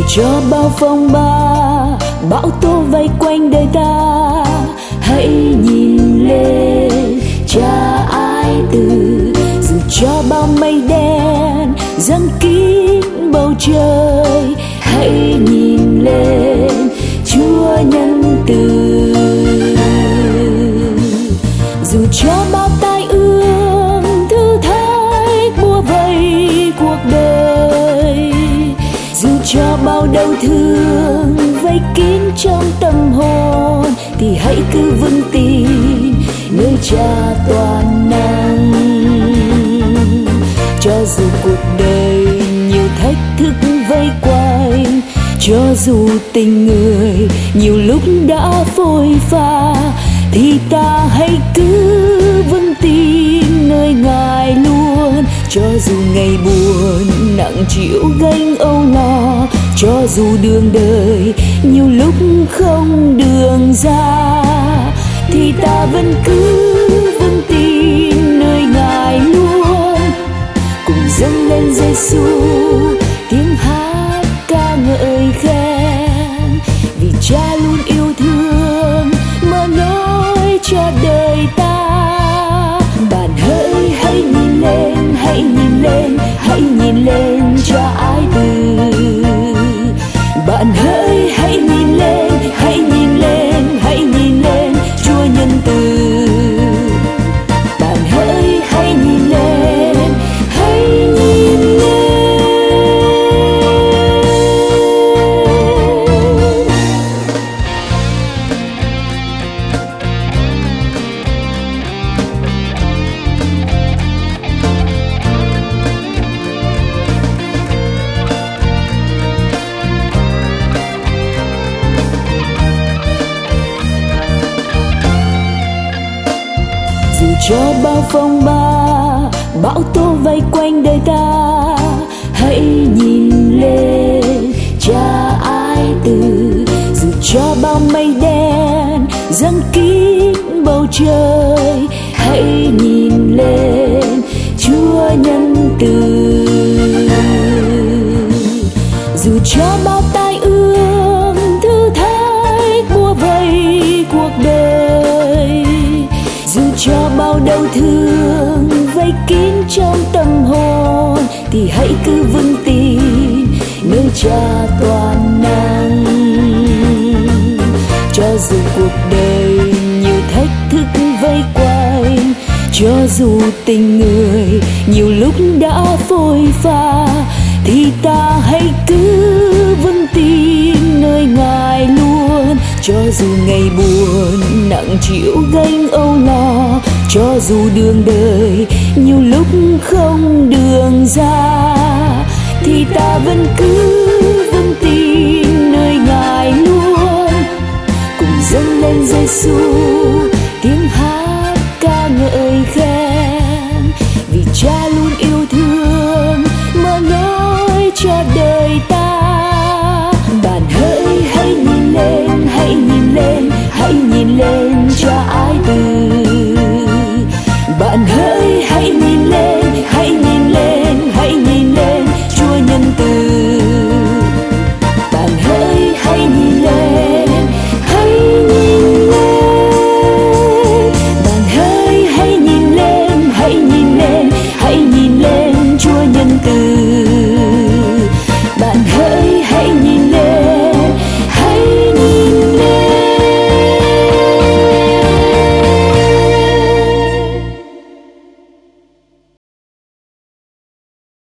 cho bao phong ba bão tố vây quanh đời ta, hãy nhìn lên Cha ái từ. Dù cho bao mây đen giăng kín bầu trời, hãy nhìn lên Chúa nhân từ. Dù cho bao tai ương thử thách bủa vây cuộc đời, dù cho bao đau thương vây kín trong tâm hồn, thì hãy cứ vững tin nơi Cha toàn năng. Cho dù cuộc đời nhiều thách thức vây quanh, cho dù tình người nhiều lúc đã phôi pha, thì ta hãy cứ vững tin nơi Ngài luôn. Cho dù ngày buồn nặng chịu gánh âu lo, cho dù đường đời nhiều lúc không đường ra, thì ta vẫn cứ vững tin nơi Ngài luôn. Cùng dâng lên Giêsu tiếng hát ca ngợi khen, vì Cha luôn yêu thương mà nói cho đời ta. Bạn hỡi hãy nhìn lên, hãy nhìn lên, hãy nhìn lên Cha ái từ. Bạn hỡi hãy nhìn lên, hãy nhìn lên, hãy nhìn lên Chúa nhân từ. Bạn hỡi hãy nhìn lên, hãy nhìn lên. Dù cho bao phong ba bão tố vây quanh đời ta, hãy nhìn lên Cha ái từ. Dù cho bao mây đen giăng kín bầu trời, hãy nhìn lên Chúa nhân từ. Dù cho bao tai ương thử thách bủa vây cuộc đời, dù cho bao đau thương vây kín trong tâm hồn, thì hãy cứ vững tin nơi Cha toàn năng. Cho dù cuộc đời nhiều thách thức vây quanh, cho dù tình người nhiều lúc đã phôi pha, thì ta hãy cứ vững tin nơi Ngài luôn. Cho dù ngày buồn nặng chịu gánh âu lo, cho dù đường đời nhiều lúc không đường ra, thì ta vẫn cứ vững tin nơi Ngài luôn. Cùng dâng lên Giêsu tiếng hát ca ngợi khen, vì Cha luôn yêu thương mà nói cho đời ta. Bạn hỡi hãy nhìn lên, hãy nhìn lên, hãy nhìn lên Cha ái từ. Bạn hỡi hãy nhìn lên, hãy nhìn lên, hãy nhìn